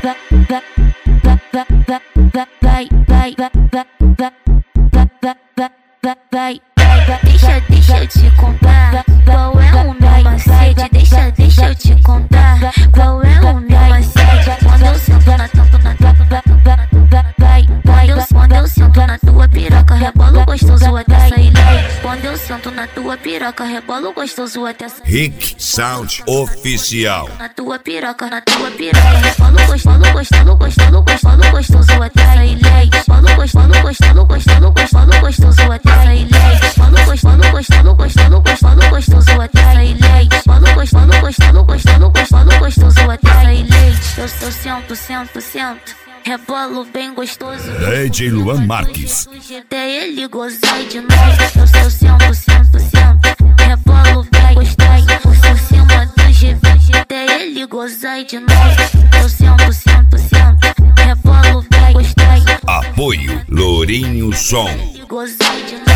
Deixa eu te contar qual é o meu macete. Deixa eu te contar qual é o meu macete. Quando eu sento na quando eu sento na tua piroca, rebolo gostoso até sair leite. Quando eu sento na tua piroca, rebolo gostoso até sair leite. Rick Sound Oficial. Na tua piroca, rebolo gostoso até sair leite. Rebolo gostoso até sair leite. Rebolo gostoso até sair leite. Rebolo gostoso até sair leite. Eu sento, rebolo bem gostoso. DJ Luan Marques. Até ele gozar de novo. Eu sento, rebolo bem gostoso. Por cima do GV, até ele gozar de novo. Eu sento, rebolo bem gostoso. Apoio Lourinho Som. Gozar de novo.